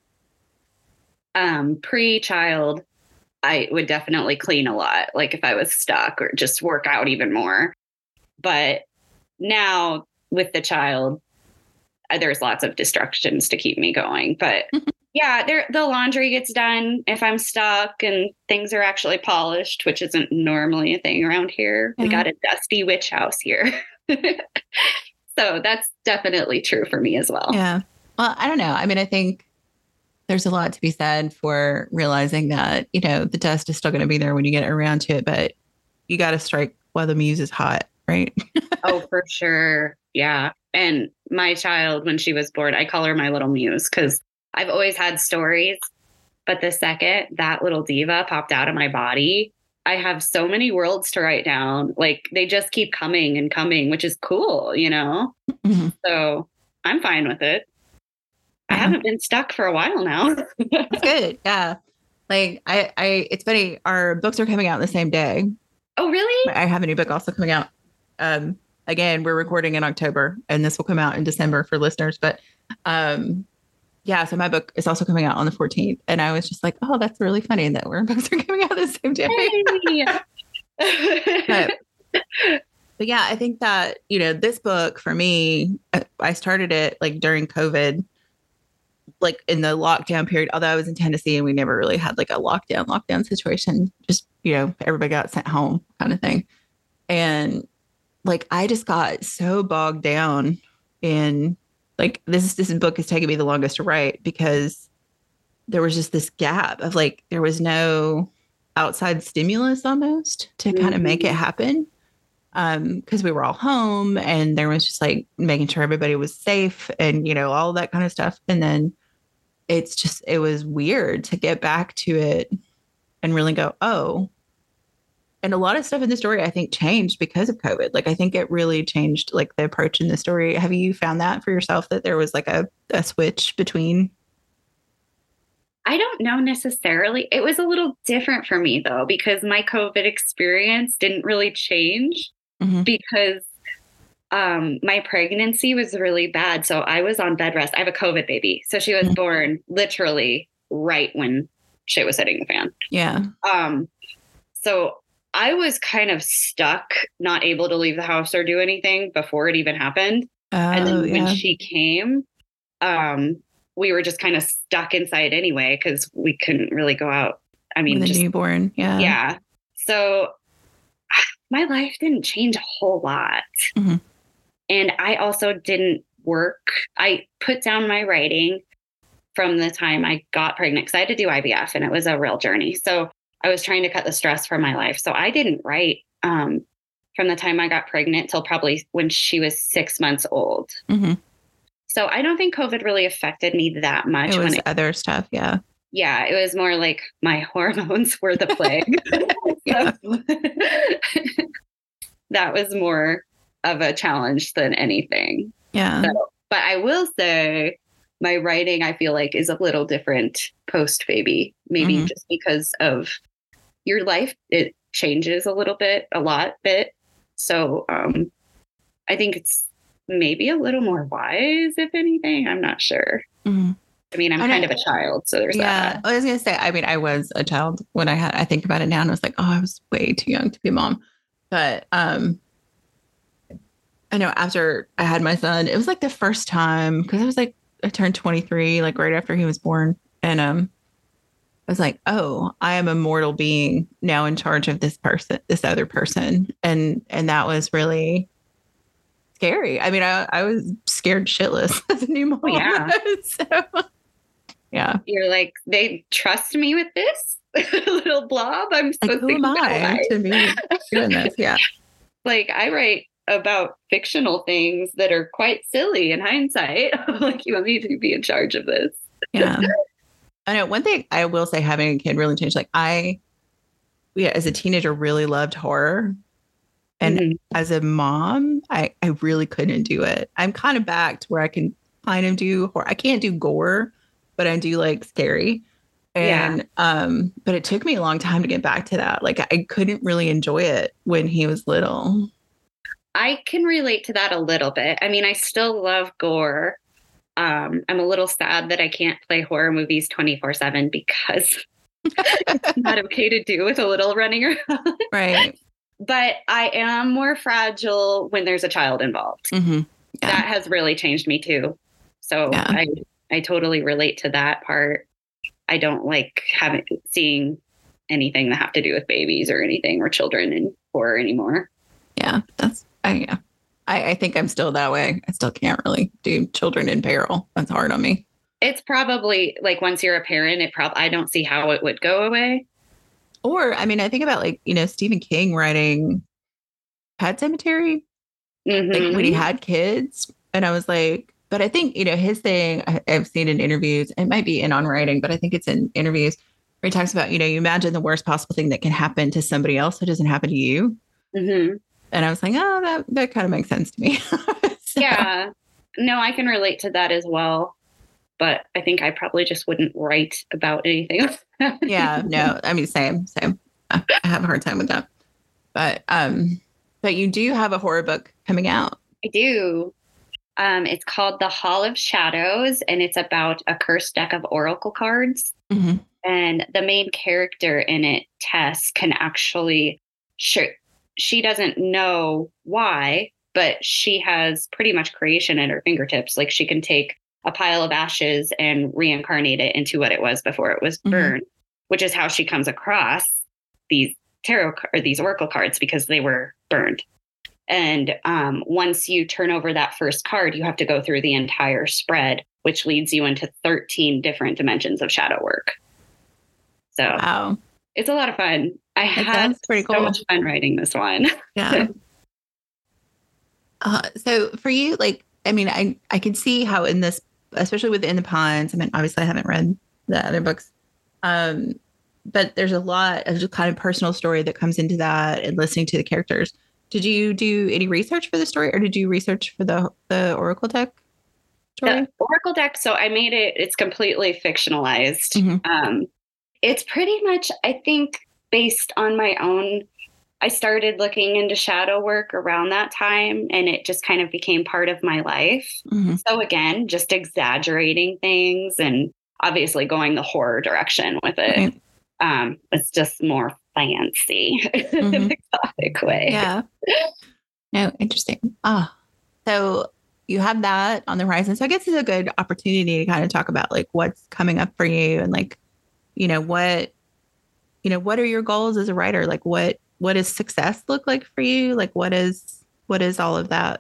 Um, pre-child, I would definitely clean a lot. Like, if I was stuck, or just work out even more. But now with the child, there's lots of distractions to keep me going. But yeah, there, the laundry gets done if I'm stuck and things are actually polished, which isn't normally a thing around here. Mm-hmm. We got a dusty witch house here. So that's definitely true for me as well. Yeah. Well, I don't know. I mean, I think there's a lot to be said for realizing that, you know, the dust is still going to be there when you get around to it, but you got to strike while the muse is hot, right? Oh, for sure. Yeah. And my child, when she was born, I call her my little muse, because I've always had stories. But the second that little diva popped out of my body, I have so many worlds to write down. Like, they just keep coming and coming, which is cool, you know? Mm-hmm. So I'm fine with it. I haven't been stuck for a while now. That's good. Yeah. Like I, I, it's funny. Our books are coming out the same day. Oh, really? I have a new book also coming out. Um, again, we're recording in October and this will come out in December for listeners. But um, yeah, so my book is also coming out on the fourteenth. And I was just like, oh, that's really funny that our books are coming out the same day. Hey. but, but yeah, I think that, you know, this book for me, I started it like during COVID, like in the lockdown period, although I was in Tennessee and we never really had like a lockdown, lockdown situation. Just, you know, everybody got sent home kind of thing. And like, I just got so bogged down in like, this, this book is taking me the longest to write because there was just this gap of like, there was no outside stimulus almost to mm-hmm. kind of make it happen. Um, because we were all home and there was just like making sure everybody was safe and, you know, all that kind of stuff. And then it's just, it was weird to get back to it and really go, oh, and a lot of stuff in the story, I think changed because of COVID. Like, I think it really changed like the approach in the story. Have you found that for yourself, that there was like a, a switch between? I don't know necessarily. It was a little different for me though, because my COVID experience didn't really change. Mm-hmm. Because um, my pregnancy was really bad. So I was on bed rest. I have a COVID baby. So she was mm-hmm. born literally right when shit was hitting the fan. Yeah. Um. So I was kind of stuck, not able to leave the house or do anything before it even happened. Oh, and then yeah. when she came, um, we were just kind of stuck inside anyway, because we couldn't really go out. I mean, with a just, newborn. Yeah. Yeah. So my life didn't change a whole lot. Mm-hmm. And I also didn't work. I put down my writing from the time I got pregnant, because I had to do I V F and it was a real journey. So I was trying to cut the stress from my life. So I didn't write um, from the time I got pregnant till probably when she was six months old. Mm-hmm. So I don't think COVID really affected me that much. It was when it, other stuff. Yeah. Yeah. It was more like my hormones were the plague. That was more of a challenge than anything. Yeah. So, but I will say my writing, I feel like, is a little different post baby, maybe mm-hmm. just because of your life. It changes a little bit, a lot bit. So um, I think it's maybe a little more wise, if anything. I'm not sure. Mm-hmm. I mean, I'm I kind of a child, so there's yeah, that. I was going to say, I mean, I was a child when I had, I think about it now and I was like, oh, I was way too young to be a mom. But um, I know after I had my son, it was like the first time, because I was like, I turned twenty-three, like right after he was born. And um, I was like, oh, I am a mortal being now in charge of this person, this other person. And, and that was really scary. I mean, I, I was scared shitless as a new mom. Oh, yeah. So, yeah. You're like, they trust me with this little blob. I'm supposed like, who to am I to be doing this? Yeah. Like, I write about fictional things that are quite silly in hindsight. Like, you want me to be in charge of this? Yeah. I know one thing I will say, having a kid really changed. Like, I, yeah, as a teenager, really loved horror. And mm-hmm. as a mom, I, I really couldn't do it. I'm kind of back to where I can kind of do horror. I can't do gore, but I do like scary. And, yeah. um, but it took me a long time to get back to that. Like, I couldn't really enjoy it when he was little. I can relate to that a little bit. I mean, I still love gore. Um, I'm a little sad that I can't play horror movies twenty-four seven because it's not okay to do with a little running around. Right. But I am more fragile when there's a child involved. Mm-hmm. Yeah. That has really changed me too. So yeah. I, I totally relate to that part. I don't like having seeing anything that have to do with babies or anything or children in horror anymore. Yeah, that's I yeah. I, I think I'm still that way. I still can't really do children in peril. That's hard on me. It's probably like once you're a parent, it probably I don't see how it would go away. Or I mean, I think about like, you know, Stephen King writing Pet Sematary, mm-hmm. like when he had kids, and I was like, but I think, you know, his thing I, I've seen in interviews, it might be in on writing, but I think it's in interviews where he talks about, you know, you imagine the worst possible thing that can happen to somebody else that doesn't happen to you. Mm-hmm. And I was like, oh, that, that kind of makes sense to me. So. Yeah. No, I can relate to that as well. but I think I probably just wouldn't write about anything else. Yeah, no, I mean, same, same. I have a hard time with that. But, um, but you do have a horror book coming out. I do. Um, it's called The Hall of Shadows, and it's about a cursed deck of oracle cards. Mm-hmm. And the main character in it, Tess, can actually, she, she doesn't know why, but she has pretty much creation at her fingertips. Like she can take a pile of ashes and reincarnate it into what it was before it was burned, mm-hmm. which is how she comes across these tarot or these oracle cards, because they were burned. And um, once you turn over that first card, you have to go through the entire spread, which leads you into thirteen different dimensions of shadow work. So wow. It's a lot of fun. I that had pretty cool. so much fun writing this one. Yeah. uh, so for you, like, I mean, I, I can see how in this, especially with In the Pines, I mean, obviously I haven't read the other books, um, but there's a lot of just kind of personal story that comes into that and listening to the characters. Did you do any research for the story, or did you research for the the Oracle deck story? The Oracle deck, so I made it, it's completely fictionalized. Mm-hmm. Um, it's pretty much, I think, based on my own, I started looking into shadow work around that time, and it just kind of became part of my life. Mm-hmm. So again, just exaggerating things and obviously going the horror direction with it. Right. Um, it's just more fancy mm-hmm. in an exotic way. Yeah. No, interesting. Ah, so you have that on the horizon. So I guess it's a good opportunity to kind of talk about like what's coming up for you, and like, you know, what, you know, what are your goals as a writer? Like what, what does success look like for you? Like what is, what is all of that?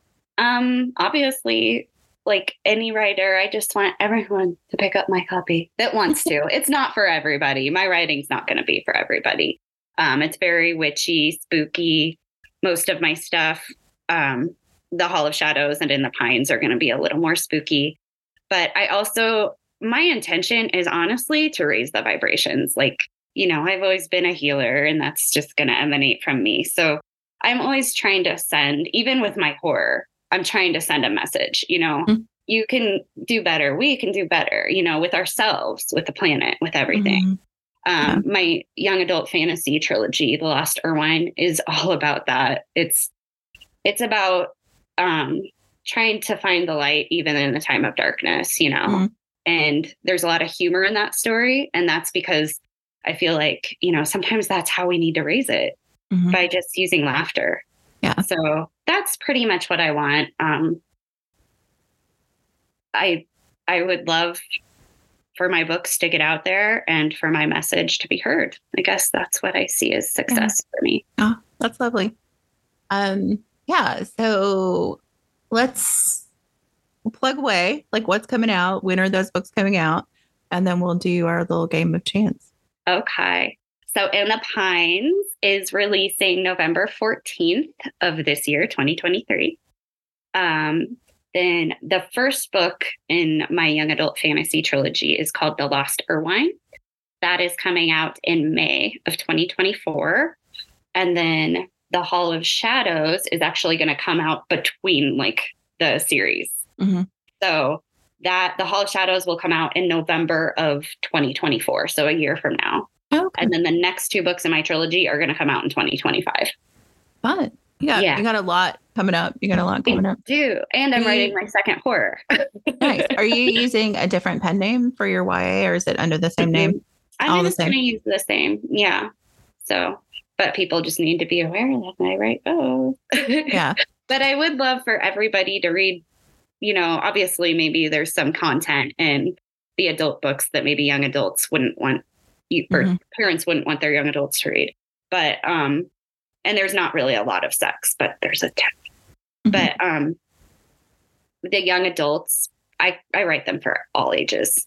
Um, obviously, like any writer, I just want everyone to pick up my copy that wants to. It's not for everybody. My writing's not going to be for everybody. Um, it's very witchy, spooky. Most of my stuff, um, The Hall of Shadows and In the Pines, are going to be a little more spooky. But I also, my intention is honestly to raise the vibrations. Like, you know, I've always been a healer, and that's just going to emanate from me. So I'm always trying to send, even with my horror, I'm trying to send a message, you know, mm-hmm. you can do better. We can do better, you know, with ourselves, with the planet, with everything. Mm-hmm. Um, yeah. My young adult fantasy trilogy, The Lost Irwine, is all about that. It's, it's about um, trying to find the light, even in a time of darkness, you know, mm-hmm. and there's a lot of humor in that story. And that's because I feel like, you know, sometimes that's how we need to raise it, mm-hmm. by just using laughter. Yeah. So that's pretty much what I want. Um, I I would love for my books to get out there and for my message to be heard. I guess that's what I see as success yeah. for me. Oh, that's lovely. Um, yeah. So let's plug away. Like what's coming out? When are those books coming out? And then we'll do our little game of chance. Okay. So In the Pines is releasing November fourteenth of this year, twenty twenty-three. Um, then the first book in my young adult fantasy trilogy is called The Lost Irwine. That is coming out in May of twenty twenty-four. And then The Hall of Shadows is actually going to come out between like the series. Mm-hmm. So that The Hall of Shadows will come out in November of twenty twenty-four. So a year from now. Okay. And then the next two books in my trilogy are going to come out in twenty twenty-five. Fun. You got, yeah. you got a lot coming up. You got a lot coming I up. do. And I'm are writing you, my second horror. Nice. Are you using a different pen name for your Y A, or is it under the same name? I'm just going to use the same. Yeah. So, but people just need to be aware that I write both. Yeah. But I would love for everybody to read, you know, obviously maybe there's some content in the adult books that maybe young adults wouldn't want. You, or mm-hmm. parents wouldn't want their young adults to read, but, um, and there's not really a lot of sex, but there's a ton. Mm-hmm. But, um, the young adults, I, I write them for all ages.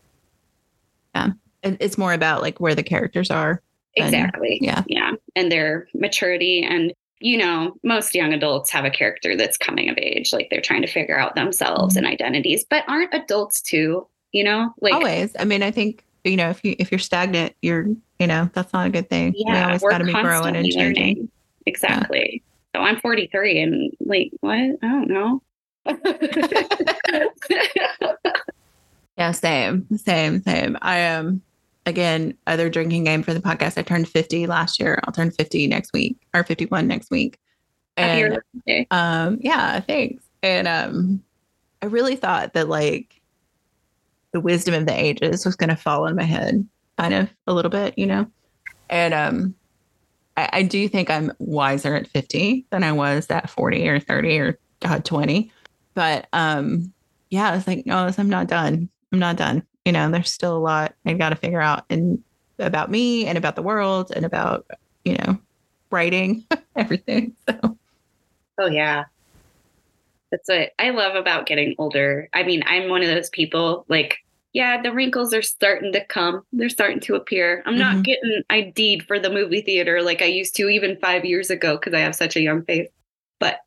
Yeah. It's more about like where the characters are. Than, exactly. Yeah. Yeah. And their maturity. And, you know, most young adults have a character that's coming of age. Like they're trying to figure out themselves mm-hmm. and identities, but aren't adults too, you know, like always. I mean, I think, you know, if you, if you're stagnant, you're, you know, that's not a good thing. Yeah, we always got to be growing and changing. Learning. Exactly. Yeah. So I'm forty-three and like, what? I don't know. Yeah, same, same, same. I am, um, again, other drinking game for the podcast. I turned fifty last year. I'll turn fifty next week or fifty-one next week. Happy And birthday. um, yeah, thanks. And um, I really thought that like the wisdom of the ages was going to fall on my head kind of a little bit, you know? And um, I, I do think I'm wiser at fifty than I was at forty or thirty or God, twenty. But um, yeah, I was like, no, I'm not done. I'm not done. You know, there's still a lot I got to figure out and about me and about the world and about, you know, writing, everything. So. Oh, yeah. That's what I love about getting older. I mean, I'm one of those people like, yeah, the wrinkles are starting to come. They're starting to appear. I'm not mm-hmm. getting I D'd for the movie theater like I used to even five years ago because I have such a young face. But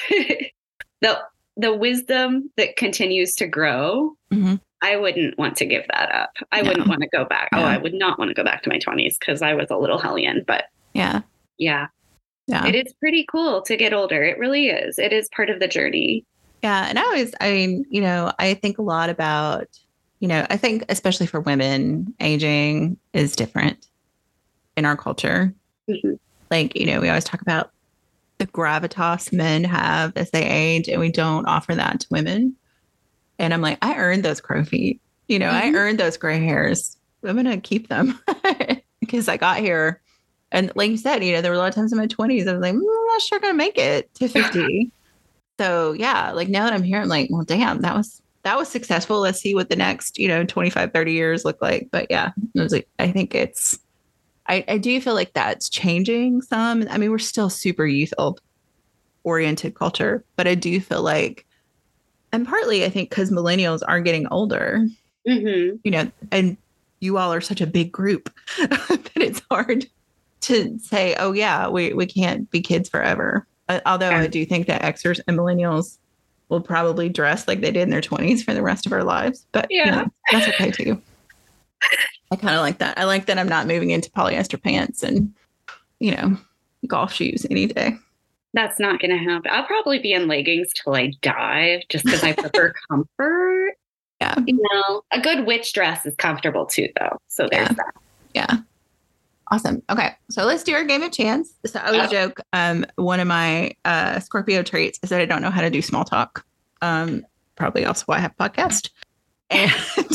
the the wisdom that continues to grow, mm-hmm. I wouldn't want to give that up. I no. wouldn't want to go back. No. Oh, I would not want to go back to my twenties because I was a little hellion. But yeah, yeah. Yeah. It is pretty cool to get older. It really is. It is part of the journey. Yeah. And I always, I mean, you know, I think a lot about, you know, I think especially for women, aging is different in our culture. Mm-hmm. Like, you know, we always talk about the gravitas men have as they age, and we don't offer that to women. And I'm like, I earned those crow feet. You know, mm-hmm. I earned those gray hairs. I'm going to keep them because I got here. And like you said, you know, there were a lot of times in my twenties, I was like, mm, I'm not sure going to make it to fifty. So yeah, like now that I'm here, I'm like, well, damn, that was, that was successful. Let's see what the next, you know, twenty-five, thirty years look like. But yeah, it was like, I think it's, I, I do feel like that's changing some. I mean, we're still super youthful oriented culture, but I do feel like, and partly I think because millennials are getting older, mm-hmm. you know, and you all are such a big group that it's hard to say, oh yeah, we, we can't be kids forever. Uh, although yeah. I do think that Xers and millennials will probably dress like they did in their twenties for the rest of our lives. But yeah, you know, that's okay too. I kind of like that. I like that I'm not moving into polyester pants and, you know, golf shoes any day. That's not going to happen. I'll probably be in leggings till I die just because I prefer comfort. Yeah. You know, a good witch dress is comfortable too, though. So there's yeah. that. Yeah. Awesome. Okay. So let's do our game of chance. So I always oh. joke, um, one of my uh, Scorpio traits is that I don't know how to do small talk. Um, probably also why I have a podcast. And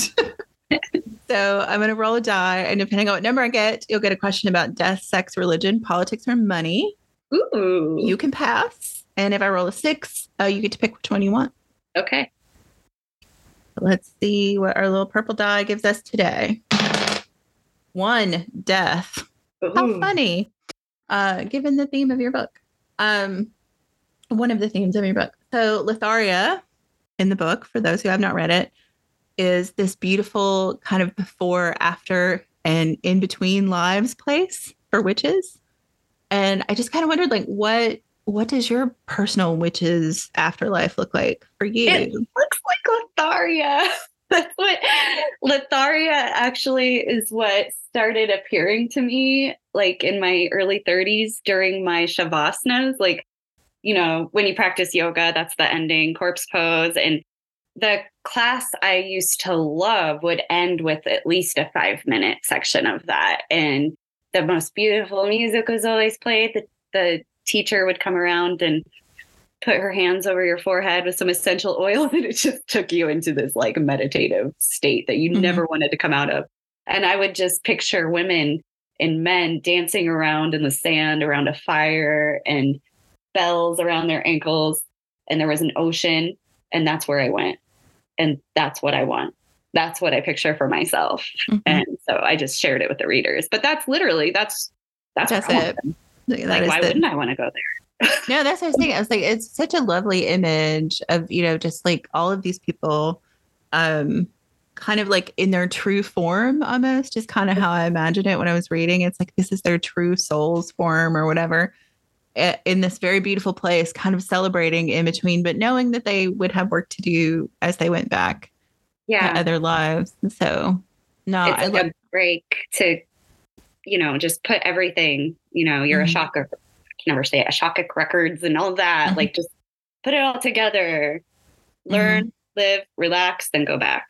so I'm going to roll a die. And depending on what number I get, you'll get a question about death, sex, religion, politics, or money. Ooh. You can pass. And if I roll a six, uh, you get to pick which one you want. Okay. Let's see what our little purple die gives us today. One, death. Ooh. How funny. Uh, given the theme of your book. Um, one of the themes of your book. So Litharia in the book, for those who have not read it, is this beautiful kind of before, after, and in between lives place for witches. And I just kind of wondered, like, what what does your personal witches afterlife look like for you? It looks like Litharia. That's what Litharia actually is what started appearing to me like in my early thirties during my Shavasnas. Like, you know, when you practice yoga, that's the ending corpse pose. And the class I used to love would end with at least a five minute section of that. And the most beautiful music was always played. The, the teacher would come around and put her hands over your forehead with some essential oils, and it just took you into this like meditative state that you mm-hmm. never wanted to come out of. And I would just picture women and men dancing around in the sand around a fire and bells around their ankles. And there was an ocean, and that's where I went. And that's what I want. That's what I picture for myself. Mm-hmm. And so I just shared it with the readers. But that's literally, that's, that's, that's it. That like, why the... wouldn't I want to go there? No, that's what I was thinking. I was like, it's such a lovely image of, you know, just like all of these people, um, kind of like in their true form, almost is kind of how I imagined it when I was reading. It's like, this is their true soul's form or whatever, in this very beautiful place, kind of celebrating in between, but knowing that they would have work to do as they went back yeah. to other lives. And so, no, it's I like love a break to, you know, just put everything, you know, you're mm-hmm. a shocker. I can never say it, Ashokik records and all of that. Mm-hmm. Like, just put it all together, learn, mm-hmm. live, relax, then go back.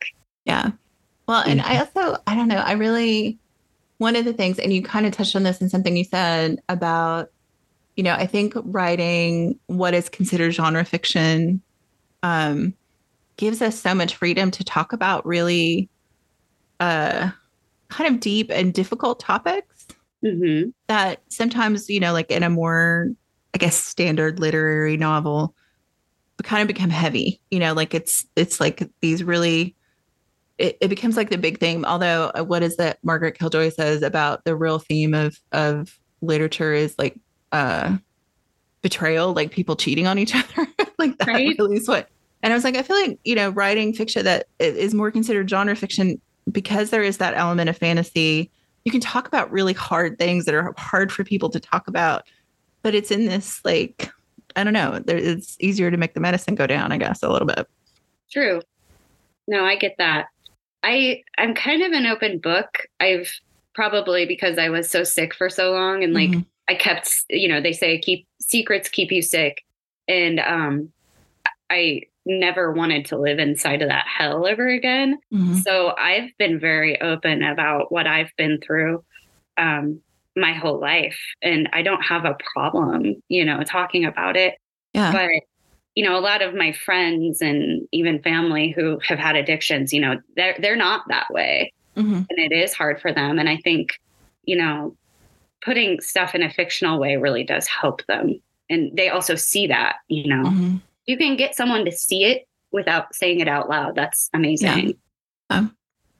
Yeah. Well, and I also, I don't know, I really, one of the things, and you kind of touched on this in something you said about, you know, I think writing what is considered genre fiction um, gives us so much freedom to talk about really uh, kind of deep and difficult topics mm-hmm. that sometimes, you know, like in a more, I guess, standard literary novel, kind of become heavy, you know, like it's, it's like these really, it, it becomes like the big theme. Although uh, what is that Margaret Killjoy says about the real theme of, of literature is like uh, betrayal, like people cheating on each other. Like that right? really is what, and I was like, I feel like, you know, writing fiction that is more considered genre fiction because there is that element of fantasy. You can talk about really hard things that are hard for people to talk about, but it's in this, like, I don't know, there, it's easier to make the medicine go down, I guess, a little bit. True. No, I get that. I, I'm kind of an open book. I've probably, because I was so sick for so long and like mm-hmm. I kept, you know, they say keep secrets, keep you sick. And um, I never wanted to live inside of that hell ever again. Mm-hmm. So I've been very open about what I've been through um, my whole life. And I don't have a problem, you know, talking about it. Yeah. But, you know, a lot of my friends and even family who have had addictions, you know, they're, they're not that way. Mm-hmm. And it is hard for them. And I think, you know, putting stuff in a fictional way really does help them. And they also see that, you know, mm-hmm. you can get someone to see it without saying it out loud. That's amazing. Yeah. Um,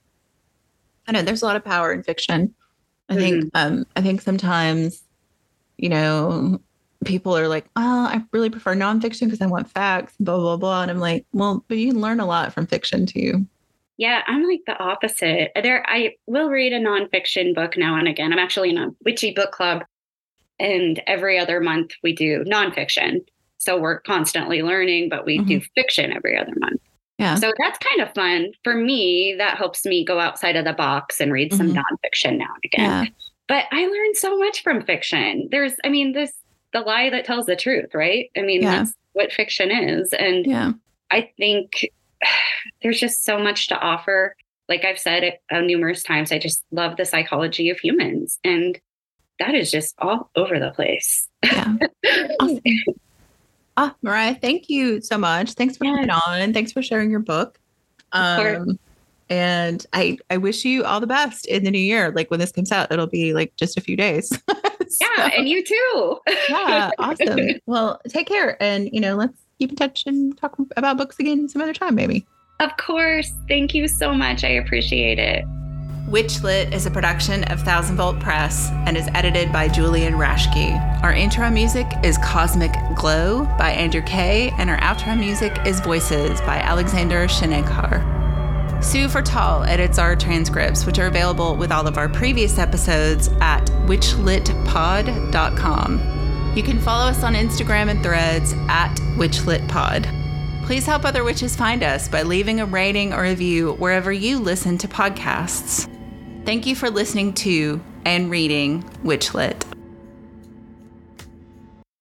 I know there's a lot of power in fiction. I mm-hmm. think, um, I think sometimes, you know, people are like, oh, I really prefer nonfiction because I want facts, blah, blah, blah. And I'm like, well, but you can learn a lot from fiction too. Yeah, I'm like the opposite. There, I will read a nonfiction book now and again. I'm actually in a witchy book club, and every other month we do nonfiction. So we're constantly learning, but we mm-hmm. do fiction every other month. Yeah. So that's kind of fun. For me, that helps me go outside of the box and read mm-hmm. some nonfiction now and again. Yeah. But I learned so much from fiction. There's, I mean, this the lie that tells the truth, right? I mean, yeah. that's what fiction is. And yeah. I think there's just so much to offer. Like I've said it uh, numerous times, I just love the psychology of humans. And that is just all over the place. Yeah. Awesome. Ah, Mariah, thank you so much. Thanks for yes. coming on. Thanks for sharing your book. Um, and I, I wish you all the best in the new year. Like when this comes out, it'll be like just a few days. So, yeah. And you too. Yeah. Awesome. Well, take care. And, you know, let's keep in touch and talk about books again some other time, maybe. Of course. Thank you so much. I appreciate it. Witchlit is a production of Thousand Volt Press and is edited by Julian Raschke. Our intro music is Cosmic Glow by Andrew Kay, and our outro music is Voices by Alexander Shenekar. Sue Fertal edits our transcripts, which are available with all of our previous episodes at witchlit pod dot com. You can follow us on Instagram and Threads at witchlitpod. Please help other witches find us by leaving a rating or review wherever you listen to podcasts. Thank you for listening to and reading Witchlit.